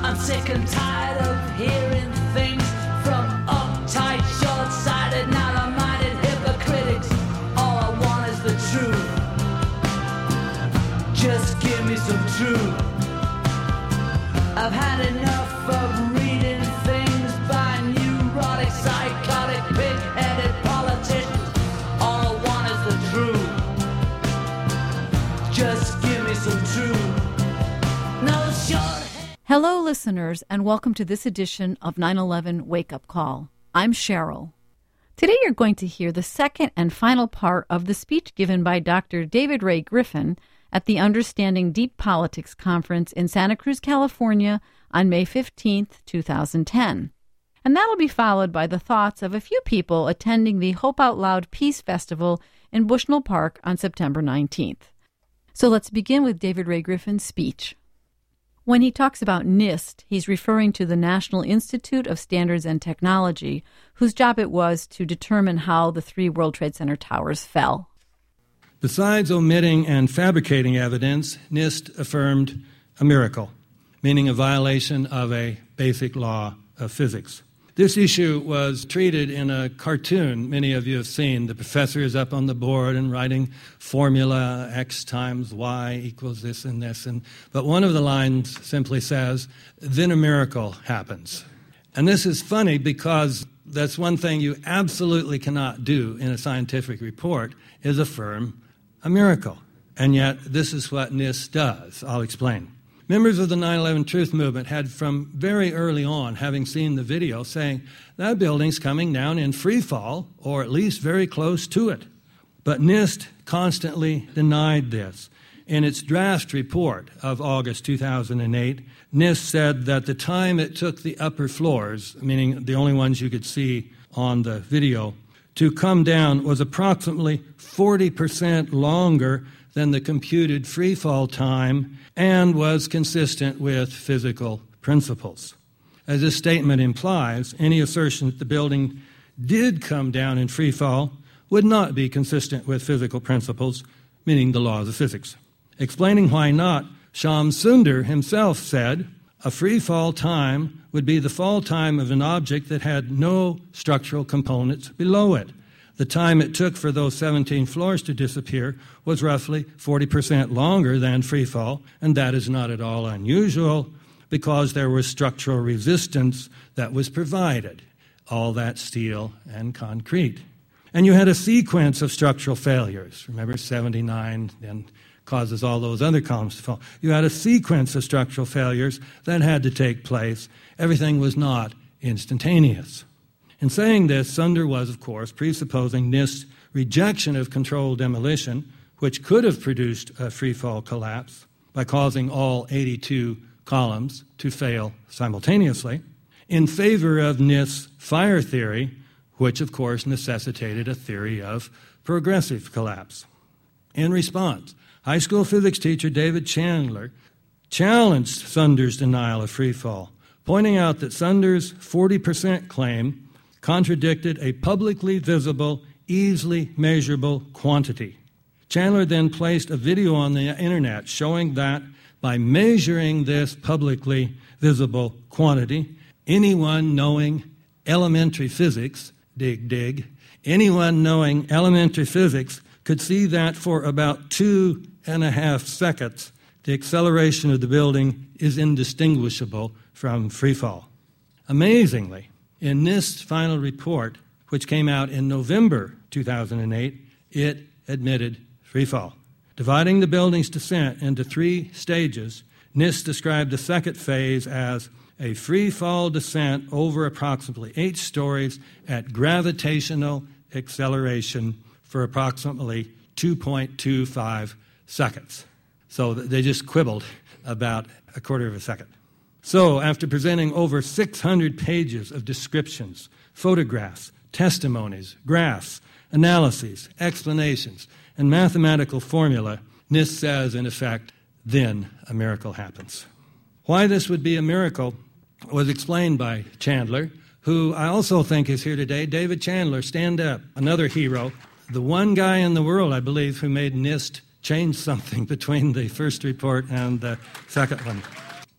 I'm sick and tired of hearing things from uptight, short-sighted, narrow-minded hypocritics. All I want is the truth. Just give me some truth. I've had enough of reading things by neurotic, psychotic, pig-headed politicians. All I want is the truth. Just give me some truth. No short. Hello, listeners, and welcome to this edition of 9/11 Wake Up Call. I'm Cheryl. Today you're going to hear the second and final part of the speech given by Dr. David Ray Griffin at the Understanding Deep Politics Conference in Santa Cruz, California on May 15th, 2010. And that'll be followed by the thoughts of a few people attending the Hope Out Loud Peace Festival in Bushnell Park on September 19th. So let's begin with David Ray Griffin's speech. When he talks about NIST, he's referring to the National Institute of Standards and Technology, whose job it was to determine how the 3 World Trade Center towers fell. Besides omitting and fabricating evidence, NIST affirmed a miracle, meaning a violation of a basic law of physics. This issue was treated in a cartoon many of you have seen. The professor is up on the board and writing formula X times Y equals this and this. But one of the lines simply says, then a miracle happens. And this is funny because that's one thing you absolutely cannot do in a scientific report is affirm a miracle. And yet this is what NIST does. I'll explain. Members of the 9/11 Truth Movement had from very early on, having seen the video, saying that building's coming down in free fall, or at least very close to it. But NIST constantly denied this. In its draft report of August 2008, NIST said that the time it took the upper floors, meaning the only ones you could see on the video, to come down was approximately 40% longer than the computed free fall time and was consistent with physical principles. As this statement implies, any assertion that the building did come down in free fall would not be consistent with physical principles, meaning the laws of physics. Explaining why not, Sham Sundar himself said, a free fall time would be the fall time of an object that had no structural components below it. The time it took for those 17 floors to disappear was roughly 40% longer than free fall, and that is not at all unusual because there was structural resistance that was provided, all that steel and concrete. And you had a sequence of structural failures. Remember, 79 then causes all those other columns to fall. You had a sequence of structural failures that had to take place. Everything was not instantaneous. In saying this, Sundar was, of course, presupposing NIST's rejection of controlled demolition, which could have produced a free-fall collapse by causing all 82 columns to fail simultaneously, in favor of NIST's fire theory, which, of course, necessitated a theory of progressive collapse. In response, high school physics teacher David Chandler challenged Sundar's denial of free fall, pointing out that Sundar's 40% claim contradicted a publicly visible, easily measurable quantity. Chandler then placed a video on the internet showing that by measuring this publicly visible quantity, anyone knowing elementary physics, anyone knowing elementary physics could see that for about 2.5 seconds, the acceleration of the building is indistinguishable from free fall. Amazingly, in NIST's final report, which came out in November 2008, it admitted free fall. Dividing the building's descent into 3 stages, NIST described the second phase as a free fall descent over approximately 8 stories at gravitational acceleration for approximately 2.25 seconds. So they just quibbled about a quarter of a second. So, after presenting over 600 pages of descriptions, photographs, testimonies, graphs, analyses, explanations, and mathematical formula, NIST says, in effect, then a miracle happens. Why this would be a miracle was explained by Chandler, who I also think is here today. David Chandler, stand up, another hero, the one guy in the world, I believe, who made NIST change something between the first report and the second one.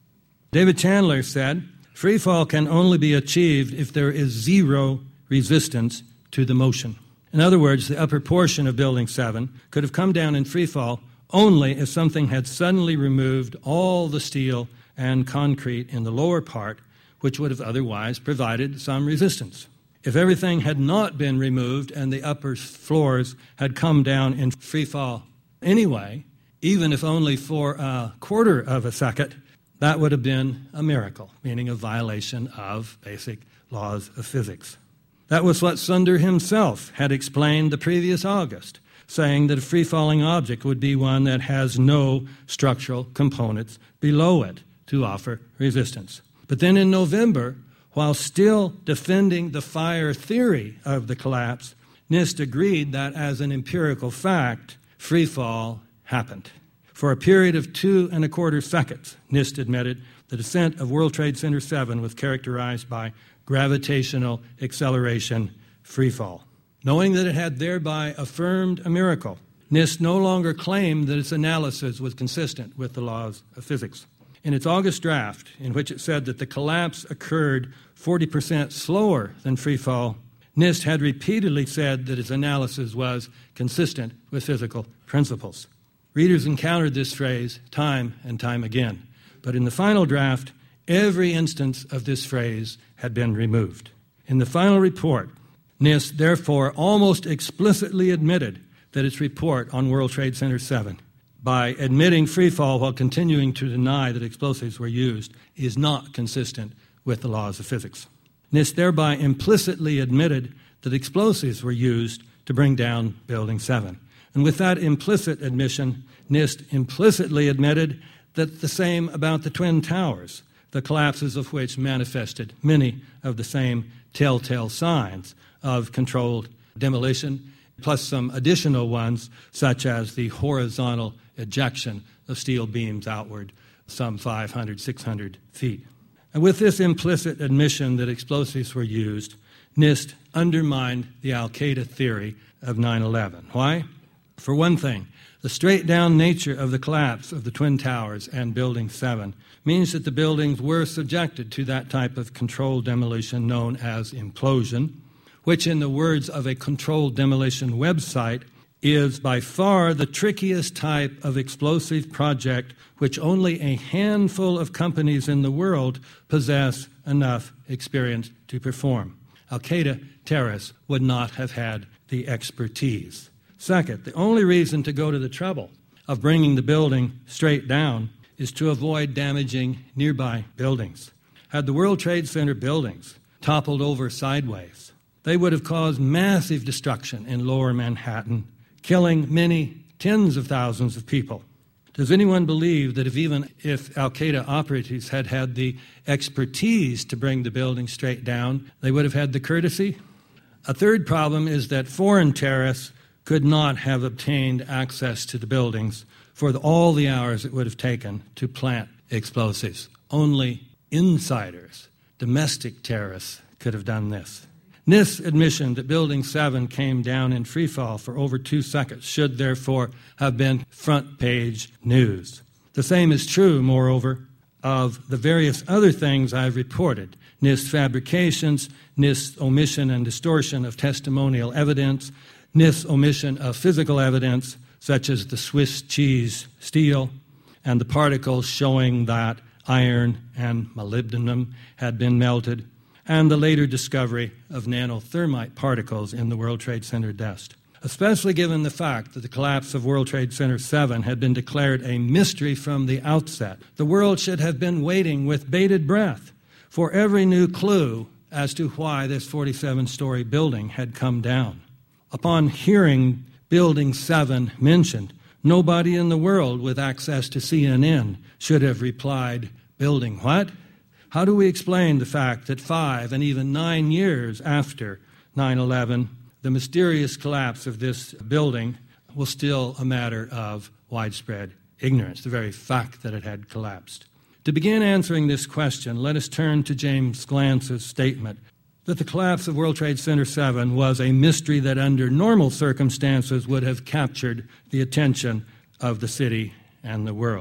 David Chandler said, "Free fall can only be achieved if there is zero resistance to the motion." In other words, the upper portion of Building 7 could have come down in free fall only if something had suddenly removed all the steel and concrete in the lower part, which would have otherwise provided some resistance. If everything had not been removed and the upper floors had come down in free fall anyway, even if only for a quarter of a second, that would have been a miracle, meaning a violation of basic laws of physics. That was what Sunder himself had explained the previous August, saying that a free-falling object would be one that has no structural components below it to offer resistance. But then in November, while still defending the fire theory of the collapse, NIST agreed that as an empirical fact, free fall happened. For a period of 2.25 seconds, NIST admitted the descent of World Trade Center 7 was characterized by gravitational acceleration free fall. Knowing that it had thereby affirmed a miracle, NIST no longer claimed that its analysis was consistent with the laws of physics. In its August draft, in which it said that the collapse occurred 40% slower than free fall, NIST had repeatedly said that its analysis was consistent with physical principles. Readers encountered this phrase time and time again, but in the final draft, every instance of this phrase had been removed. In the final report, NIST therefore almost explicitly admitted that its report on World Trade Center 7, by admitting free fall while continuing to deny that explosives were used, is not consistent with the laws of physics. NIST thereby implicitly admitted that explosives were used to bring down Building 7. And with that implicit admission, NIST implicitly admitted that the same about the Twin Towers, the collapses of which manifested many of the same telltale signs of controlled demolition, plus some additional ones, such as the horizontal ejection of steel beams outward some 500, 600 feet. And with this implicit admission that explosives were used, NIST undermined the Al-Qaeda theory of 9/11. Why? For one thing, the straight-down nature of the collapse of the Twin Towers and Building 7 means that the buildings were subjected to that type of controlled demolition known as implosion, which in the words of a controlled demolition website is by far the trickiest type of explosive project which only a handful of companies in the world possess enough experience to perform. Al-Qaeda terrorists would not have had the expertise. Second, the only reason to go to the trouble of bringing the building straight down is to avoid damaging nearby buildings. Had the World Trade Center buildings toppled over sideways, they would have caused massive destruction in lower Manhattan, killing many tens of thousands of people. Does anyone believe that if Al-Qaeda operatives had had the expertise to bring the building straight down, they would have had the courtesy? A third problem is that foreign terrorists could not have obtained access to the buildings for all the hours it would have taken to plant explosives. Only insiders, domestic terrorists, could have done this. NIST's admission that Building 7 came down in free fall for over 2 seconds should therefore have been front-page news. The same is true, moreover, of the various other things I've reported: NIST fabrications, NIST omission and distortion of testimonial evidence, NIST's omission of physical evidence, such as the Swiss cheese steel, and the particles showing that iron and molybdenum had been melted, and the later discovery of nanothermite particles in the World Trade Center dust. Especially given the fact that the collapse of World Trade Center 7 had been declared a mystery from the outset, the world should have been waiting with bated breath for every new clue as to why this 47-story building had come down. Upon hearing Building 7 mentioned, nobody in the world with access to CNN should have replied, "Building what?" How do we explain the fact that 5 and even 9 years after 9/11, the mysterious collapse of this building was still a matter of widespread ignorance, the very fact that it had collapsed? To begin answering this question, let us turn to James Glantz's statement that the collapse of World Trade Center 7 was a mystery that under normal circumstances would have captured the attention of the city and the world.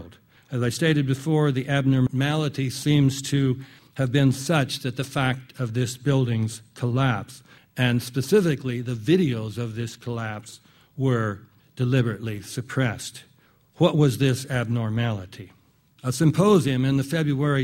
As I stated before, the abnormality seems to have been such that the fact of this building's collapse, and specifically the videos of this collapse, were deliberately suppressed. What was this abnormality? A symposium in the February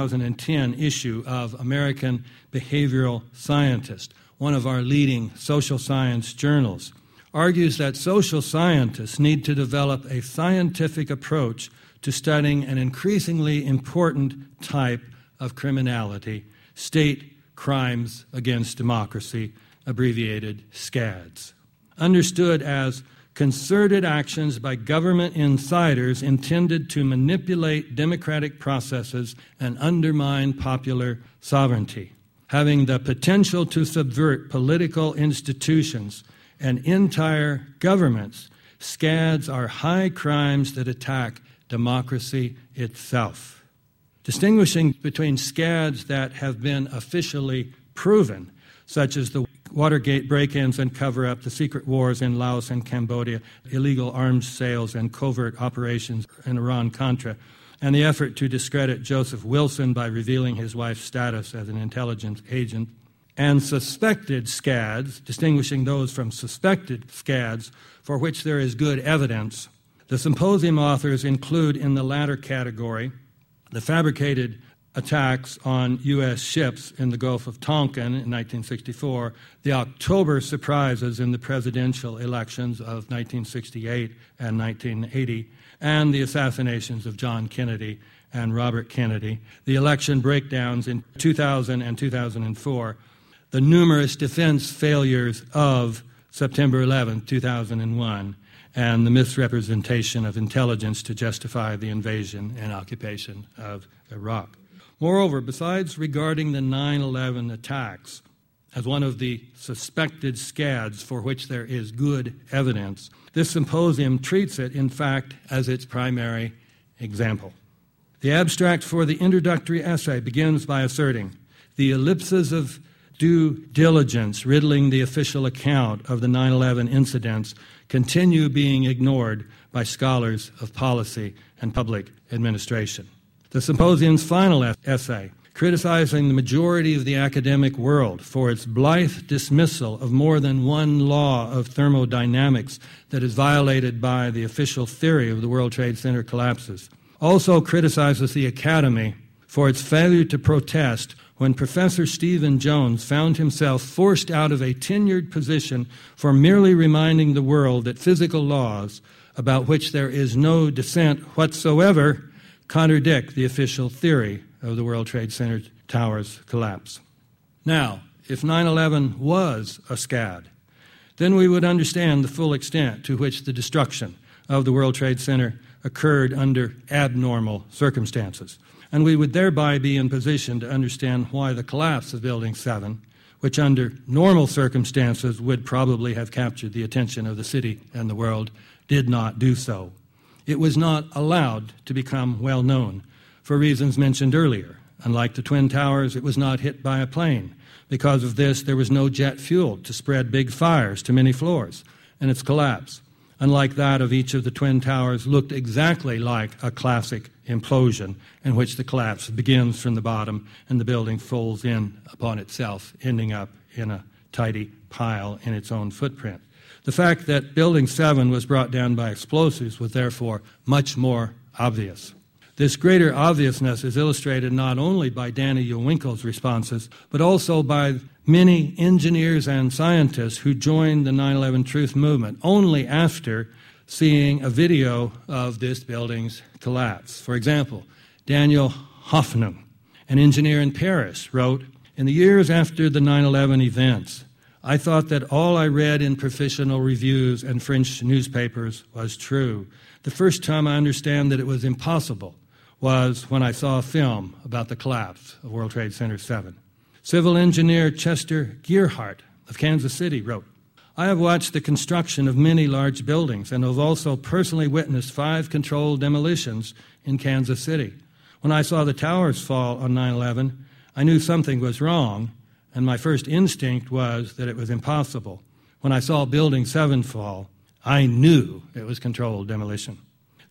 2010 issue of American Behavioral Scientist, one of our leading social science journals, argues that social scientists need to develop a scientific approach to studying an increasingly important type of criminality, state crimes against democracy, abbreviated SCADs, understood as concerted actions by government insiders intended to manipulate democratic processes and undermine popular sovereignty, having the potential to subvert political institutions and entire governments. SCADs are high crimes that attack democracy itself. Distinguishing between SCADs that have been officially proven, such as the Watergate break-ins and cover-up, the secret wars in Laos and Cambodia, illegal arms sales and covert operations in Iran-Contra, and the effort to discredit Joseph Wilson by revealing his wife's status as an intelligence agent, and suspected SCADs, distinguishing those from suspected SCADs for which there is good evidence. The symposium authors include in the latter category the fabricated attacks on U.S. ships in the Gulf of Tonkin in 1964, the October surprises in the presidential elections of 1968 and 1980, and the assassinations of John Kennedy and Robert Kennedy, the election breakdowns in 2000 and 2004, the numerous defense failures of September 11, 2001, and the misrepresentation of intelligence to justify the invasion and occupation of Iraq. Moreover, besides regarding the 9/11 attacks as one of the suspected SCADs for which there is good evidence, this symposium treats it, in fact, as its primary example. The abstract for the introductory essay begins by asserting the ellipses of due diligence riddling the official account of the 9/11 incidents continue being ignored by scholars of policy and public administration. The symposium's final essay, criticizing the majority of the academic world for its blithe dismissal of more than one law of thermodynamics that is violated by the official theory of the World Trade Center collapses, also criticizes the Academy for its failure to protest when Professor Stephen Jones found himself forced out of a tenured position for merely reminding the world that physical laws, about which there is no dissent whatsoever, contradict the official theory of the World Trade Center towers collapse. Now, if 9/11 was a SCAD, then we would understand the full extent to which the destruction of the World Trade Center occurred under abnormal circumstances, and we would thereby be in position to understand why the collapse of Building 7, which under normal circumstances would probably have captured the attention of the city and the world, did not do so. It was not allowed to become well known for reasons mentioned earlier. Unlike the Twin Towers, it was not hit by a plane. Because of this, there was no jet fuel to spread big fires to many floors, and its collapse, unlike that of each of the Twin Towers, looked exactly like a classic implosion in which the collapse begins from the bottom and the building folds in upon itself, ending up in a tidy pile in its own footprint. The fact that Building 7 was brought down by explosives was therefore much more obvious. This greater obviousness is illustrated not only by Danny Yowinkle's responses, but also by many engineers and scientists who joined the 9/11 Truth movement only after seeing a video of this building's collapse. For example, Daniel Hoffnung, an engineer in Paris, wrote, "In the years after the 9/11 events, I thought that all I read in professional reviews and French newspapers was true. The first time I understand that it was impossible was when I saw a film about the collapse of World Trade Center 7. Civil engineer Chester Gearhart of Kansas City wrote, "I have watched the construction of many large buildings and have also personally witnessed 5 controlled demolitions in Kansas City. When I saw the towers fall on 9/11, I knew something was wrong, and my first instinct was that it was impossible. When I saw Building 7 fall, I knew it was controlled demolition."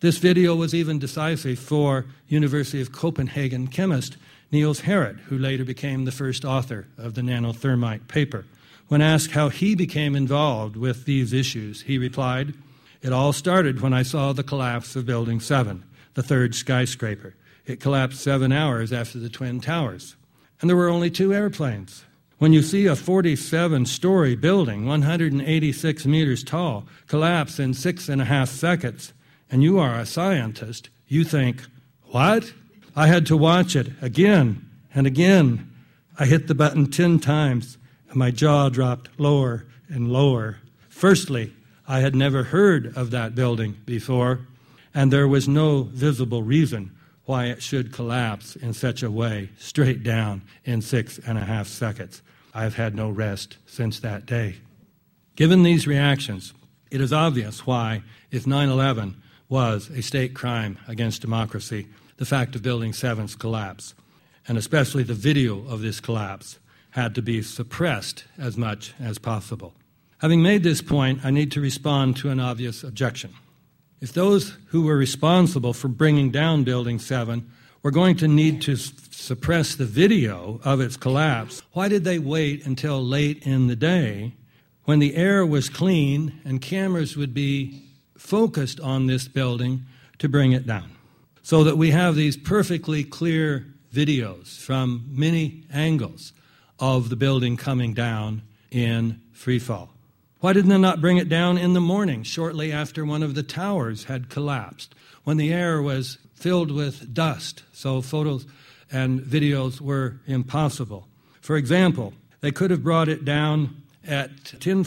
This video was even decisive for University of Copenhagen chemist Niels Harrit, who later became the first author of the nanothermite paper. When asked how he became involved with these issues, he replied, "It all started when I saw the collapse of Building 7, the third skyscraper. It collapsed 7 hours after the Twin Towers. And there were only 2 airplanes. When you see a 47-story building, 186 meters tall, collapse in 6.5 seconds, and you are a scientist, you think, what? I had to watch it again and again. I hit the button 10 times, and my jaw dropped lower and lower. Firstly, I had never heard of that building before, and there was no visible reason why it should collapse in such a way, straight down in 6.5 seconds. I've had no rest since that day." Given these reactions, it is obvious why, if 9/11 was a state crime against democracy, the fact of Building 7's collapse, and especially the video of this collapse, had to be suppressed as much as possible. Having made this point, I need to respond to an obvious objection. If those who were responsible for bringing down Building 7 were going to need to suppress the video of its collapse, why did they wait until late in the day when the air was clean and cameras would be focused on this building to bring it down? So that we have these perfectly clear videos from many angles of the building coming down in free fall. Why didn't they not bring it down in the morning, shortly after one of the towers had collapsed, when the air was filled with dust, so photos and videos were impossible? For example, they could have brought it down at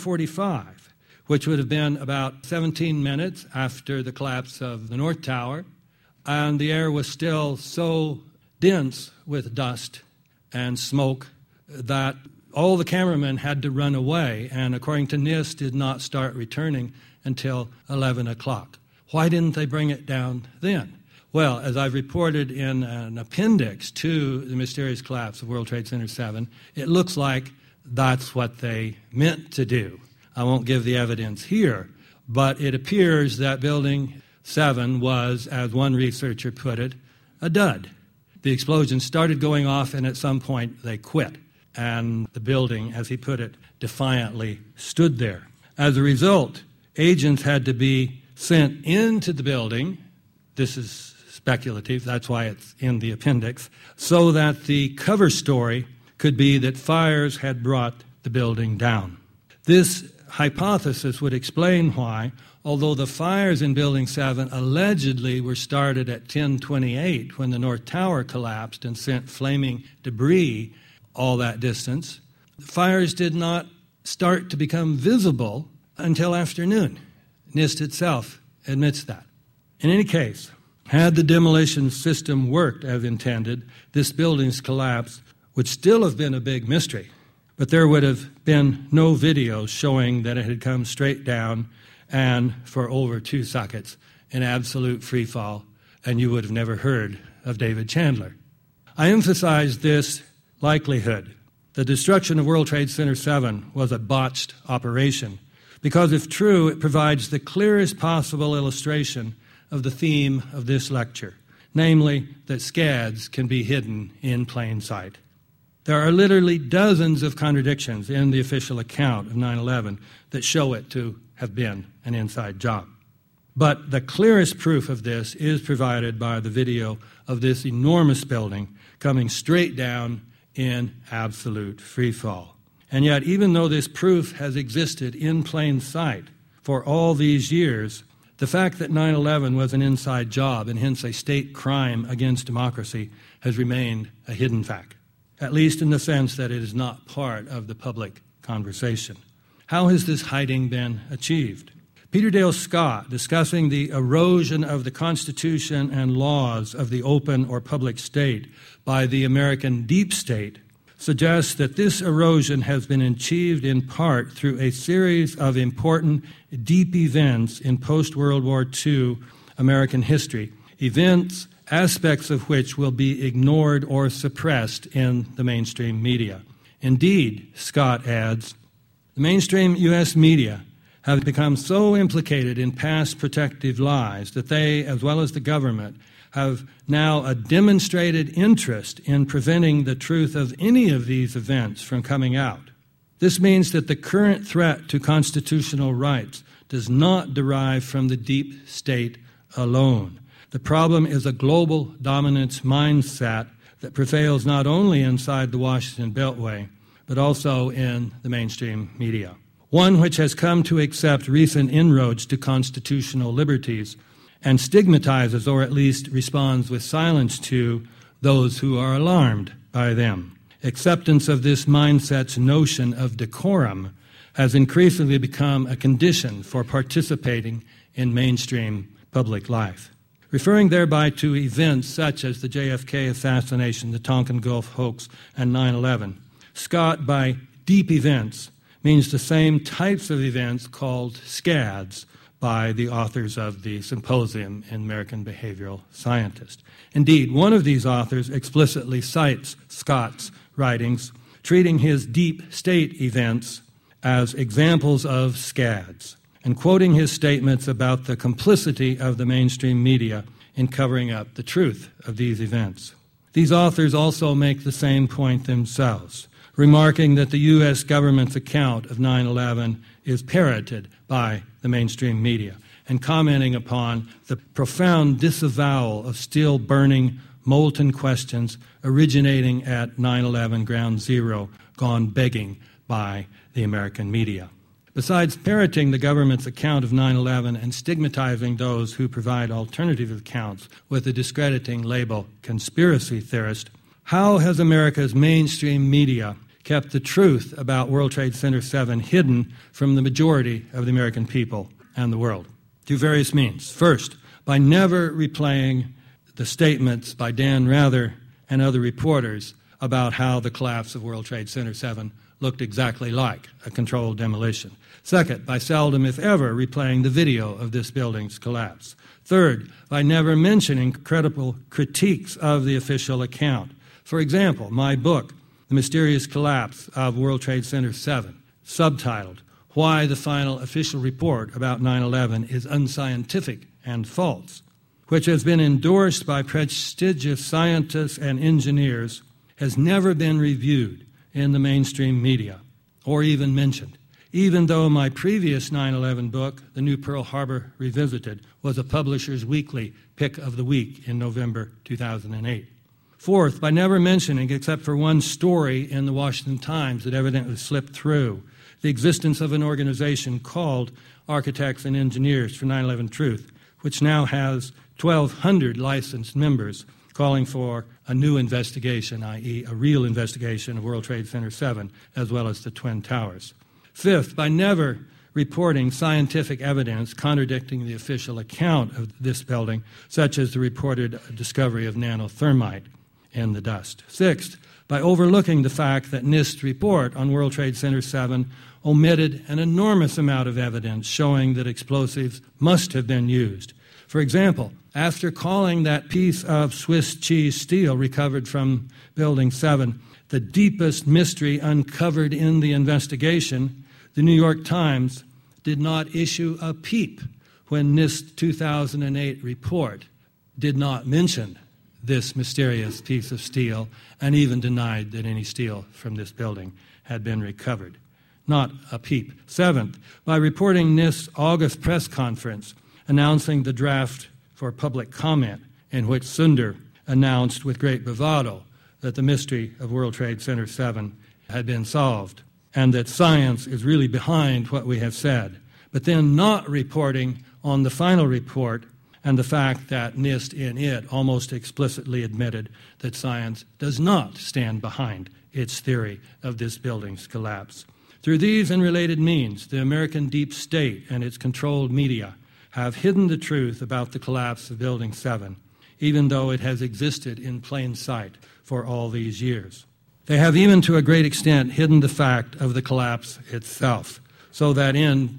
10:45, which would have been about 17 minutes after the collapse of the North Tower, and the air was still so dense with dust and smoke that all the cameramen had to run away, and according to NIST, did not start returning until 11 o'clock. Why didn't they bring it down then? Well, as I've reported in an appendix to the mysterious collapse of World Trade Center 7, it looks like that's what they meant to do. I won't give the evidence here, but it appears that Building 7 was, as one researcher put it, a dud. The explosions started going off, and at some point they quit. And the building, as he put it, defiantly stood there. As a result, agents had to be sent into the building. This is speculative, that's why it's in the appendix, so that the cover story could be that fires had brought the building down. This hypothesis would explain why, although the fires in Building 7 allegedly were started at 10:28 when the North Tower collapsed and sent flaming debris all that distance, the fires did not start to become visible until afternoon. NIST itself admits that. In any case, had the demolition system worked as intended, this building's collapse would still have been a big mystery, but there would have been no video showing that it had come straight down and for over 2 seconds in absolute free fall, and you would have never heard of David Chandler. I emphasize this likelihood. The destruction of World Trade Center 7 was a botched operation because, if true, it provides the clearest possible illustration of the theme of this lecture, namely that SCADs can be hidden in plain sight. There are literally dozens of contradictions in the official account of 9/11 that show it to have been an inside job. But the clearest proof of this is provided by the video of this enormous building coming straight down in absolute free fall. And yet, even though this proof has existed in plain sight for all these years, the fact that 9/11 was an inside job and hence a state crime against democracy has remained a hidden fact, at least in the sense that it is not part of the public conversation. How has this hiding been achieved? Peter Dale Scott, discussing the erosion of the Constitution and laws of the open or public state by the American deep state, suggests that this erosion has been achieved in part through a series of important deep events in post-World War II American history, events, aspects of which will be ignored or suppressed in the mainstream media. Indeed, Scott adds, the mainstream U.S. media have become so implicated in past protective lies that they, as well as the government, have now a demonstrated interest in preventing the truth of any of these events from coming out. This means that the current threat to constitutional rights does not derive from the deep state alone. The problem is a global dominance mindset that prevails not only inside the Washington Beltway, but also in the mainstream media. One which has come to accept recent inroads to constitutional liberties and stigmatizes, or at least responds with silence to, those who are alarmed by them. Acceptance of this mindset's notion of decorum has increasingly become a condition for participating in mainstream public life. Referring thereby to events such as the JFK assassination, the Tonkin Gulf hoax, and 9/11, Scott, by deep events, means the same types of events called SCADs by the authors of the Symposium in American Behavioral Scientists. Indeed, one of these authors explicitly cites Scott's writings, treating his deep state events as examples of SCADs, and quoting his statements about the complicity of the mainstream media in covering up the truth of these events. These authors also make the same point themselves, remarking that the U.S. government's account of 9/11 is parroted by the mainstream media, and commenting upon the profound disavowal of still burning, molten questions originating at 9/11 Ground Zero, gone begging by the American media. Besides parroting the government's account of 9/11 and stigmatizing those who provide alternative accounts with the discrediting label conspiracy theorist, how has America's mainstream media kept the truth about World Trade Center 7 hidden from the majority of the American people and the world? Through various means. First, by never replaying the statements by Dan Rather and other reporters about how the collapse of World Trade Center 7 looked exactly like a controlled demolition. Second, by seldom, if ever, replaying the video of this building's collapse. Third, by never mentioning credible critiques of the official account. For example, my book, The Mysterious Collapse of World Trade Center 7, subtitled, Why the Final Official Report About 9/11 is Unscientific and False, which has been endorsed by prestigious scientists and engineers, has never been reviewed in the mainstream media or even mentioned, even though my previous 9/11 book, The New Pearl Harbor Revisited, was a Publisher's Weekly Pick of the Week in November 2008. Fourth, by never mentioning, except for one story in the Washington Times that evidently slipped through, the existence of an organization called Architects and Engineers for 9/11 Truth, which now has 1,200 licensed members calling for a new investigation, i.e. a real investigation of World Trade Center 7, as well as the Twin Towers. Fifth, by never reporting scientific evidence contradicting the official account of this building, such as the reported discovery of nanothermite in the dust. Sixth, by overlooking the fact that NIST's report on World Trade Center 7 omitted an enormous amount of evidence showing that explosives must have been used. For example, after calling that piece of Swiss cheese steel recovered from Building 7 the deepest mystery uncovered in the investigation, the New York Times did not issue a peep when NIST's 2008 report did not mention this mysterious piece of steel and even denied that any steel from this building had been recovered. Not a peep. Seventh, by reporting NIST's August press conference announcing the draft for public comment in which Sunder announced with great bravado that the mystery of World Trade Center 7 had been solved and that science is really behind what we have said, but then not reporting on the final report and the fact that NIST in it almost explicitly admitted that science does not stand behind its theory of this building's collapse. Through these and related means, the American deep state and its controlled media have hidden the truth about the collapse of Building 7, even though it has existed in plain sight for all these years. They have even to a great extent hidden the fact of the collapse itself, so that in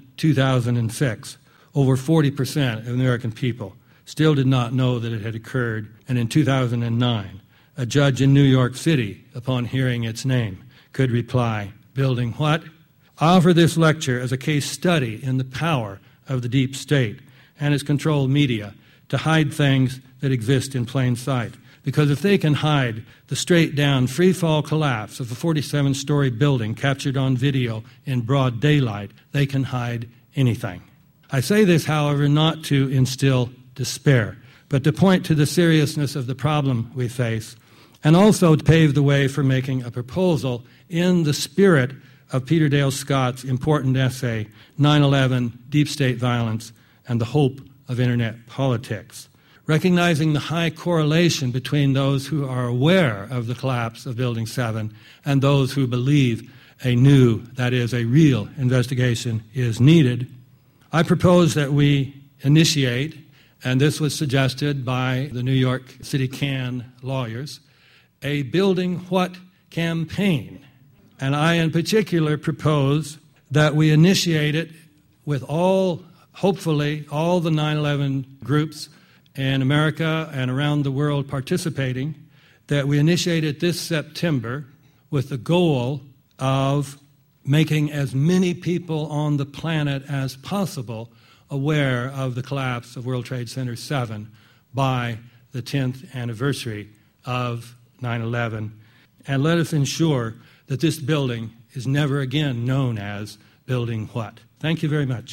2006, over 40% of American people still did not know that it had occurred, and in 2009, a judge in New York City, upon hearing its name, could reply, "Building what? I offer this lecture as a case study in the power of the deep state and its controlled media to hide things that exist in plain sight. Because if they can hide the straight-down, free-fall collapse of a 47-story building captured on video in broad daylight, they can hide anything. I say this, however, not to instill despair, but to point to the seriousness of the problem we face, and also to pave the way for making a proposal in the spirit of Peter Dale Scott's important essay, 9/11, Deep State Violence, and the Hope of Internet Politics, recognizing the high correlation between those who are aware of the collapse of Building 7 and those who believe a new, that is, a real investigation is needed. I propose that we initiate, and this was suggested by the New York City CAN lawyers, a Building What campaign. And I, in particular, propose that we initiate it with hopefully all the 9/11 groups in America and around the world participating, that we initiate it this September with the goal of making as many people on the planet as possible aware of the collapse of World Trade Center 7 by the 10th anniversary of 9/11. And let us ensure that this building is never again known as Building What. Thank you very much.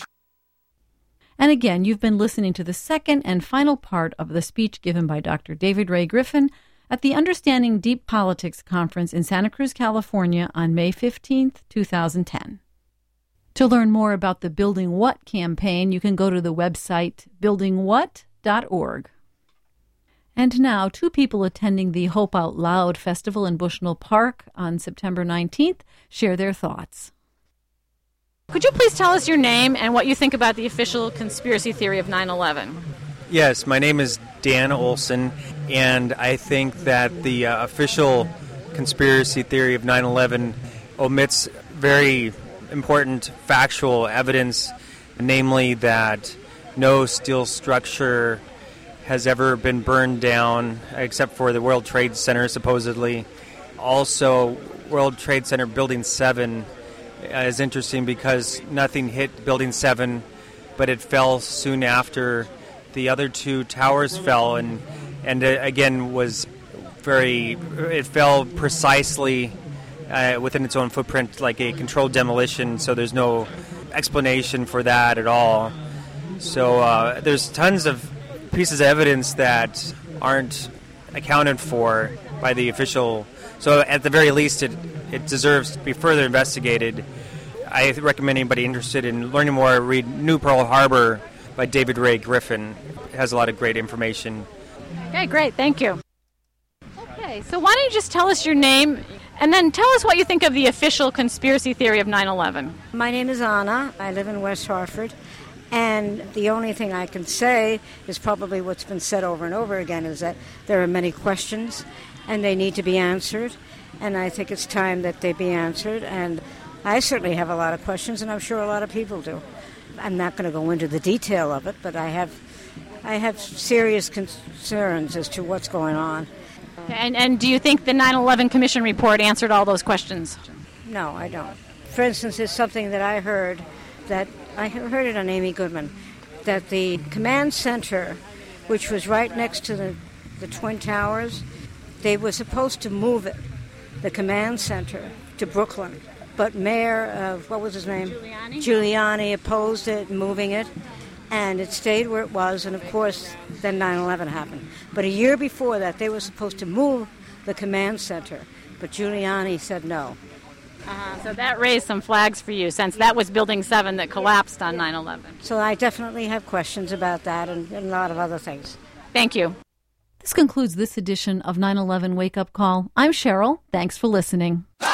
And again, you've been listening to the second and final part of the speech given by Dr. David Ray Griffin at the Understanding Deep Politics Conference in Santa Cruz, California on May 15th, 2010. To learn more about the Building What campaign, you can go to the website buildingwhat.org. And now, two people attending the Hope Out Loud Festival in Bushnell Park on September 19th share their thoughts. Could you please tell us your name and what you think about the official conspiracy theory of 9/11? Yes, my name is Dan Olson, and I think that the official conspiracy theory of 9/11 omits very important factual evidence, namely that no steel structure has ever been burned down except for the World Trade Center, supposedly. Also, World Trade Center Building 7 is interesting because nothing hit Building 7, but it fell soon after the other two towers fell, and again it fell precisely within its own footprint, like a controlled demolition, so there's no explanation for that at all. So there's tons of pieces of evidence that aren't accounted for by the official. So at the very least, it deserves to be further investigated. I recommend anybody interested in learning more read New Pearl Harbor by David Ray Griffin. It has a lot of great information. Okay, great. Thank you. Okay, so why don't you just tell us your name and then tell us what you think of the official conspiracy theory of 9/11. My name is Anna. I live in West Hartford. And the only thing I can say is probably what's been said over and over again is that there are many questions and they need to be answered. And I think it's time that they be answered. And I certainly have a lot of questions, and I'm sure a lot of people do. I'm not going to go into the detail of it, but I have serious concerns as to what's going on. And do you think the 9/11 Commission report answered all those questions? No, I don't. For instance, there's something that I heard that I heard it on Amy Goodman, that the command center, which was right next to the Twin Towers, they were supposed to move it, the command center, to Brooklyn. But Mayor, what was his name? Giuliani opposed it, moving it, and it stayed where it was, and of course, then 9/11 happened. But a year before that, they were supposed to move the command center, but Giuliani said no. So that raised some flags for you, since that was Building 7 that collapsed on 9/11. So I definitely have questions about that and a lot of other things. Thank you. This concludes this edition of 9/11 Wake Up Call. I'm Cheryl. Thanks for listening.